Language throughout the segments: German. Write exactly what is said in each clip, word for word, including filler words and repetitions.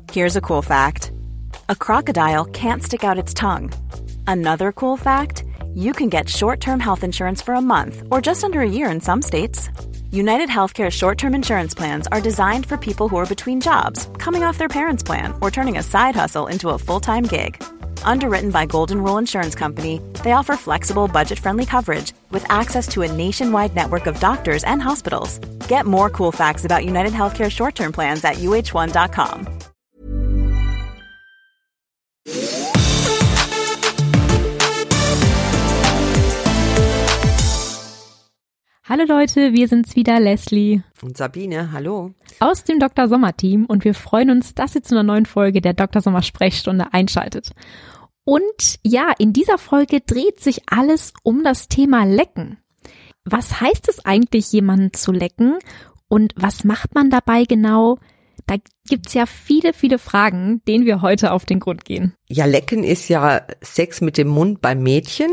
Here's a cool fact. A crocodile can't stick out its tongue. Another cool fact, you can get short-term health insurance for a month or just under a year in some states. United Healthcare short-term insurance plans are designed for people who are between jobs, coming off their parents' plan, or turning a side hustle into a full-time gig. Underwritten by Golden Rule Insurance Company, they offer flexible, budget-friendly coverage with access to a nationwide network of doctors and hospitals. Get more cool facts about United Healthcare short-term plans at U H one dot com. Hallo Leute, wir sind's wieder, Leslie und Sabine, hallo. Aus dem Doktor Sommer Team und wir freuen uns, dass ihr zu einer neuen Folge der Doktor Sommer Sprechstunde einschaltet. Und ja, in dieser Folge dreht sich alles um das Thema Lecken. Was heißt es eigentlich, jemanden zu lecken und was macht man dabei genau? Da gibt's ja viele, viele Fragen, denen wir heute auf den Grund gehen. Ja, Lecken ist ja Sex mit dem Mund beim Mädchen.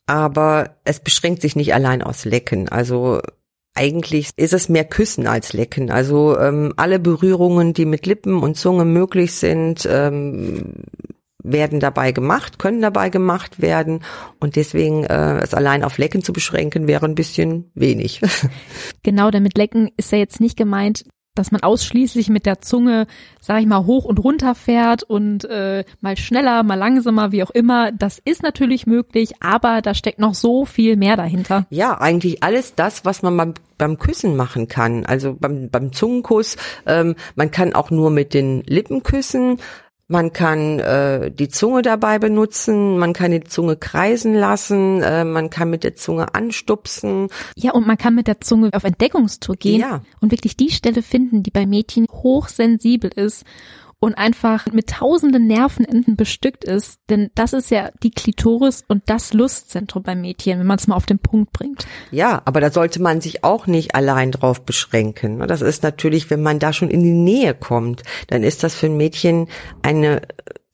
Aber es beschränkt sich nicht allein aus Lecken. Also eigentlich ist es mehr Küssen als Lecken. Also ähm, alle Berührungen, die mit Lippen und Zunge möglich sind, ähm, werden dabei gemacht, können dabei gemacht werden. Und deswegen äh, es allein auf Lecken zu beschränken, wäre ein bisschen wenig. Genau, damit Lecken ist ja jetzt nicht gemeint, dass man ausschließlich mit der Zunge, sag ich mal, hoch und runter fährt und äh, mal schneller, mal langsamer, wie auch immer. Das ist natürlich möglich, aber da steckt noch so viel mehr dahinter. Ja, eigentlich alles das, was man beim, beim Küssen machen kann. Also beim, beim Zungenkuss, ähm, man kann auch nur mit den Lippen küssen. Man kann äh, die Zunge dabei benutzen, man kann die Zunge kreisen lassen, äh, man kann mit der Zunge anstupsen. Ja, und man kann mit der Zunge auf Entdeckungstour gehen ja. und wirklich die Stelle finden, die bei Mädchen hochsensibel ist und einfach mit tausenden Nervenenden bestückt ist. Denn das ist ja die Klitoris und das Lustzentrum beim Mädchen, wenn man es mal auf den Punkt bringt. Ja, aber da sollte man sich auch nicht allein drauf beschränken. Das ist natürlich, wenn man da schon in die Nähe kommt, dann ist das für ein Mädchen eine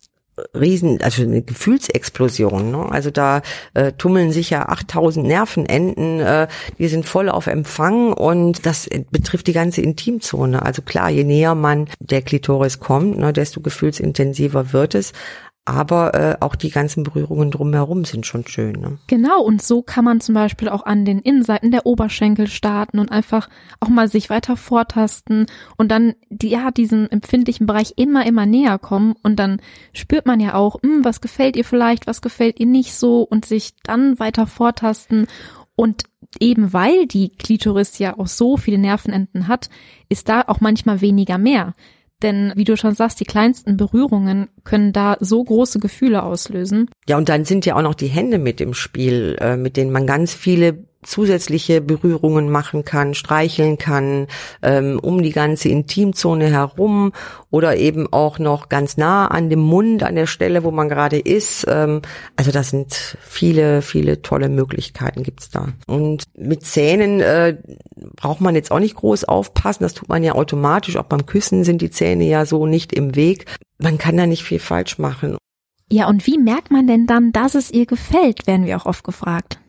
riesen, also eine Gefühlsexplosion, ne? Also da äh, tummeln sich ja achttausend Nervenenden, äh, die sind voll auf Empfang und das betrifft die ganze Intimzone. Also klar, je näher man der Klitoris kommt, ne, desto gefühlsintensiver wird es. Aber äh, auch die ganzen Berührungen drumherum sind schon schön. Ne? Genau, und so kann man zum Beispiel auch an den Innenseiten der Oberschenkel starten und einfach auch mal sich weiter vortasten und dann die, ja diesem empfindlichen Bereich immer, immer näher kommen. Und dann spürt man ja auch, mh, was gefällt ihr vielleicht, was gefällt ihr nicht so und sich dann weiter vortasten. Und eben weil die Klitoris ja auch so viele Nervenenden hat, ist da auch manchmal weniger mehr. Denn, wie du schon sagst, die kleinsten Berührungen können da so große Gefühle auslösen. Ja, und dann sind ja auch noch die Hände mit im Spiel, äh, mit denen man ganz viele zusätzliche Berührungen machen kann, streicheln kann, ähm, um die ganze Intimzone herum oder eben auch noch ganz nah an dem Mund, an der Stelle, wo man gerade ist. Ähm, also das sind viele, viele tolle Möglichkeiten gibt's da. Und mit Zähnen äh, braucht man jetzt auch nicht groß aufpassen. Das tut man ja automatisch. Auch beim Küssen sind die Zähne ja so nicht im Weg. Man kann da nicht viel falsch machen. Ja, und wie merkt man denn dann, dass es ihr gefällt, werden wir auch oft gefragt.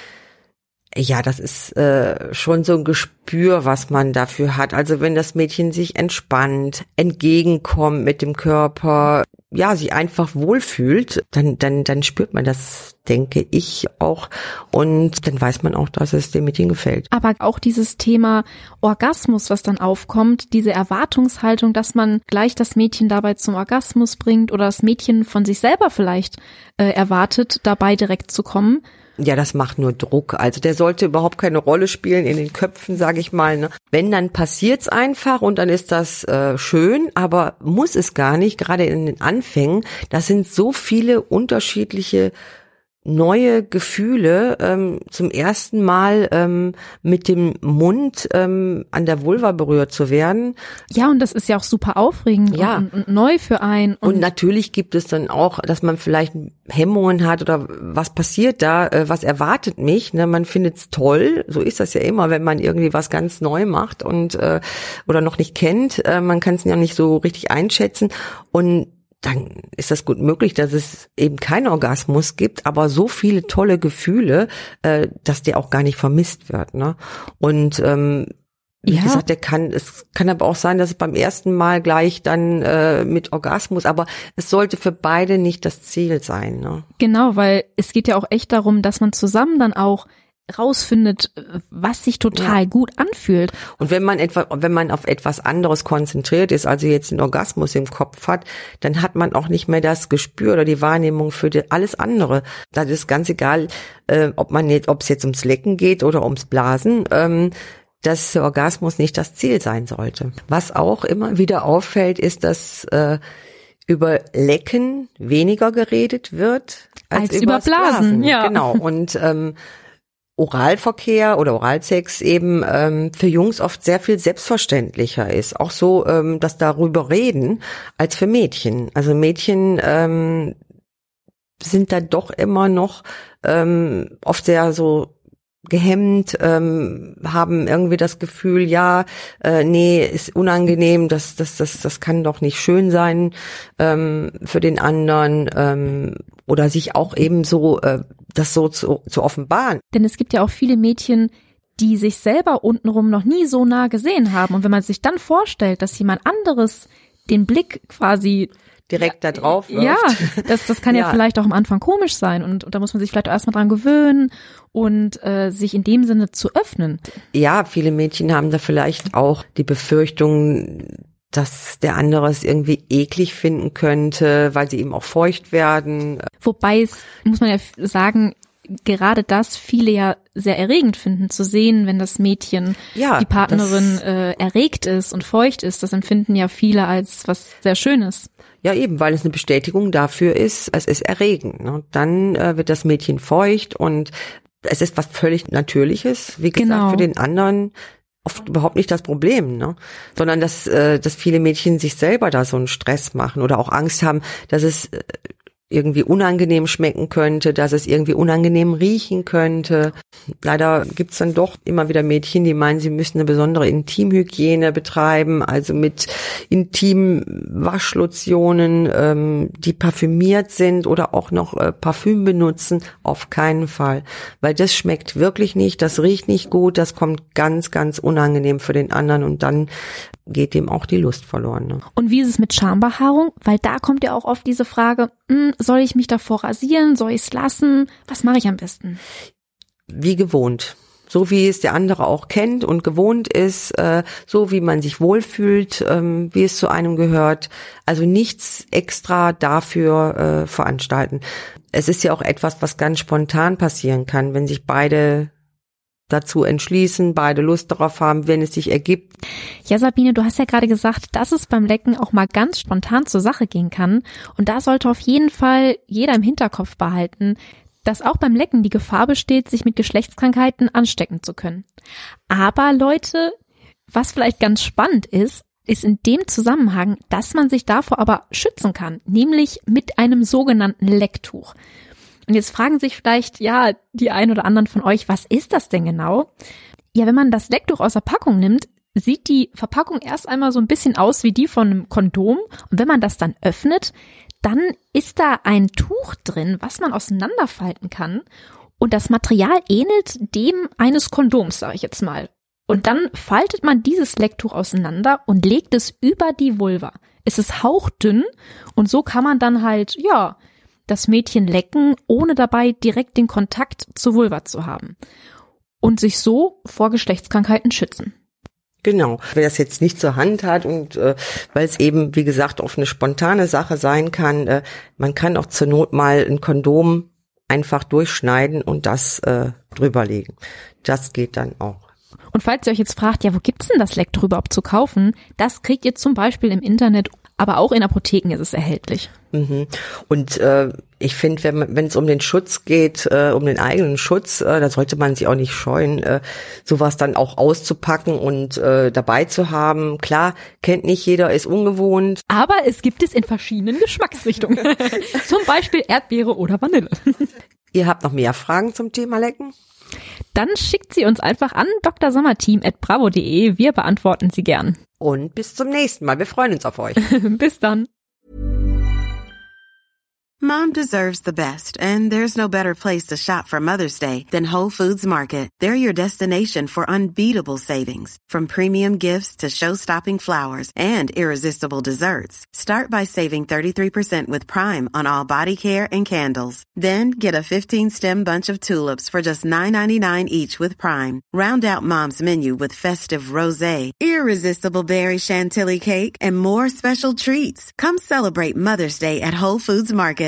Ja, das ist äh, schon so ein Gespür, was man dafür hat. Also wenn das Mädchen sich entspannt, entgegenkommt mit dem Körper, ja, sich einfach wohlfühlt, dann dann dann spürt man das, denke ich auch. Und dann weiß man auch, dass es dem Mädchen gefällt. Aber auch dieses Thema Orgasmus, was dann aufkommt, diese Erwartungshaltung, dass man gleich das Mädchen dabei zum Orgasmus bringt oder das Mädchen von sich selber vielleicht äh, erwartet, dabei direkt zu kommen. Ja, das macht nur Druck. Also der sollte überhaupt keine Rolle spielen in den Köpfen, sage ich mal. Ne? Wenn, dann passiert's einfach und dann ist das äh, schön, aber muss es gar nicht, gerade in den Anfängen. Das sind so viele unterschiedliche neue Gefühle, ähm, zum ersten Mal ähm, mit dem Mund ähm, an der Vulva berührt zu werden. Ja, und das ist ja auch super aufregend ja. und, und neu für einen. Und, und natürlich gibt es dann auch, dass man vielleicht Hemmungen hat oder was passiert da, äh, was erwartet mich. Ne? Man findet's toll, so ist das ja immer, wenn man irgendwie was ganz neu macht und äh, oder noch nicht kennt. Äh, man kann es ja nicht so richtig einschätzen und dann ist das gut möglich, dass es eben keinen Orgasmus gibt, aber so viele tolle Gefühle, äh, dass der auch gar nicht vermisst wird. Ne? Und ähm, Wie Ja. gesagt, der kann, es kann aber auch sein, dass es beim ersten Mal gleich dann äh, mit Orgasmus, aber es sollte für beide nicht das Ziel sein. Ne? Genau, weil es geht ja auch echt darum, dass man zusammen dann auch rausfindet, was sich total Ja. gut anfühlt. Und wenn man etwa, wenn man auf etwas anderes konzentriert ist, also jetzt den Orgasmus im Kopf hat, dann hat man auch nicht mehr das Gespür oder die Wahrnehmung für die, alles andere. Da ist ganz egal, äh, ob man jetzt, ob es jetzt ums Lecken geht oder ums Blasen. Ähm, dass der Orgasmus nicht das Ziel sein sollte. Was auch immer wieder auffällt, ist, dass äh, über Lecken weniger geredet wird als, Als übers über Blasen, ja. Genau. Und ähm, Oralverkehr oder Oralsex eben ähm, für Jungs oft sehr viel selbstverständlicher ist. Auch so, ähm, dass darüber reden als für Mädchen. Also Mädchen ähm, sind da doch immer noch ähm, oft sehr so gehemmt, ähm, haben irgendwie das Gefühl, ja, äh, nee, ist unangenehm, das, das, das, das kann doch nicht schön sein ähm, für den anderen ähm, oder sich auch eben so, äh, das so zu, zu offenbaren. Denn es gibt ja auch viele Mädchen, die sich selber untenrum noch nie so nah gesehen haben. Und wenn man sich dann vorstellt, dass jemand anderes den Blick quasi Direkt da drauf wirft. Ja, das, das kann ja. ja vielleicht auch am Anfang komisch sein und, und da muss man sich vielleicht auch erstmal dran gewöhnen und äh, sich in dem Sinne zu öffnen. Ja, viele Mädchen haben da vielleicht auch die Befürchtung, dass der andere es irgendwie eklig finden könnte, weil sie eben auch feucht werden. Wobei es, muss man ja sagen, gerade das viele ja sehr erregend finden, zu sehen, wenn das Mädchen, ja, die Partnerin äh, erregt ist und feucht ist. Das empfinden ja viele als was sehr Schönes. Ja, eben, weil es eine Bestätigung dafür ist, es ist erregend. Ne? Dann äh, wird das Mädchen feucht und es ist was völlig Natürliches. Wie gesagt, genau. Für den anderen oft überhaupt nicht das Problem, ne? Sondern dass, äh, dass viele Mädchen sich selber da so einen Stress machen oder auch Angst haben, dass es äh, irgendwie unangenehm schmecken könnte, dass es irgendwie unangenehm riechen könnte. Leider gibt's dann doch immer wieder Mädchen, die meinen, sie müssen eine besondere Intimhygiene betreiben, also mit Intimwaschlotionen, ähm, die parfümiert sind oder auch noch äh, Parfüm benutzen. Auf keinen Fall, weil das schmeckt wirklich nicht, das riecht nicht gut, das kommt ganz, ganz unangenehm für den anderen und dann geht dem auch die Lust verloren. Ne? Und wie ist es mit Schambehaarung? Weil da kommt ja auch oft diese Frage, mh, soll ich mich davor rasieren, soll ich es lassen? Was mache ich am besten? Wie gewohnt. So wie es der andere auch kennt und gewohnt ist, äh, so wie man sich wohlfühlt, ähm, wie es zu einem gehört. Also nichts extra dafür äh, veranstalten. Es ist ja auch etwas, was ganz spontan passieren kann, wenn sich beide dazu entschließen, beide Lust darauf haben, wenn es sich ergibt. Ja, Sabine, du hast ja gerade gesagt, dass es beim Lecken auch mal ganz spontan zur Sache gehen kann. Und da sollte auf jeden Fall jeder im Hinterkopf behalten, dass auch beim Lecken die Gefahr besteht, sich mit Geschlechtskrankheiten anstecken zu können. Aber Leute, was vielleicht ganz spannend ist, ist in dem Zusammenhang, dass man sich davor aber schützen kann, nämlich mit einem sogenannten Lecktuch. Und jetzt fragen sich vielleicht, ja, die ein oder anderen von euch, was ist das denn genau? Ja, wenn man das Lecktuch aus der Packung nimmt, sieht die Verpackung erst einmal so ein bisschen aus wie die von einem Kondom. Und wenn man das dann öffnet, dann ist da ein Tuch drin, was man auseinanderfalten kann. Und das Material ähnelt dem eines Kondoms, sage ich jetzt mal. Und dann faltet man dieses Lecktuch auseinander und legt es über die Vulva. Es ist hauchdünn und so kann man dann halt, ja, das Mädchen lecken, ohne dabei direkt den Kontakt zur Vulva zu haben. Und sich so vor Geschlechtskrankheiten schützen. Genau. Wer das jetzt nicht zur Hand hat und äh, weil es eben, wie gesagt, oft eine spontane Sache sein kann, äh, man kann auch zur Not mal ein Kondom einfach durchschneiden und das äh, drüberlegen. Das geht dann auch. Und falls ihr euch jetzt fragt, ja, wo gibt's denn das Lecktuch überhaupt zu kaufen? Das kriegt ihr zum Beispiel im Internet, aber auch in Apotheken ist es erhältlich. Mhm. Und äh, ich finde, wenn wenn es um den Schutz geht, äh, um den eigenen Schutz, äh, da sollte man sich auch nicht scheuen, äh, sowas dann auch auszupacken und äh, dabei zu haben. Klar, kennt nicht jeder, ist ungewohnt. Aber es gibt es in verschiedenen Geschmacksrichtungen. Zum Beispiel Erdbeere oder Vanille. Ihr habt noch mehr Fragen zum Thema Lecken? Dann schickt sie uns einfach an d r sommerteam at bravo punkt de. Wir beantworten sie gern. Und bis zum nächsten Mal. Wir freuen uns auf euch. Bis dann. Mom deserves the best, and there's no better place to shop for Mother's Day than Whole Foods Market. They're your destination for unbeatable savings, from premium gifts to show-stopping flowers and irresistible desserts. Start by saving thirty-three percent with Prime on all body care and candles. Then get a fifteen-stem bunch of tulips for just nine ninety-nine each with Prime. Round out Mom's menu with festive rosé, irresistible berry chantilly cake, and more special treats. Come celebrate Mother's Day at Whole Foods Market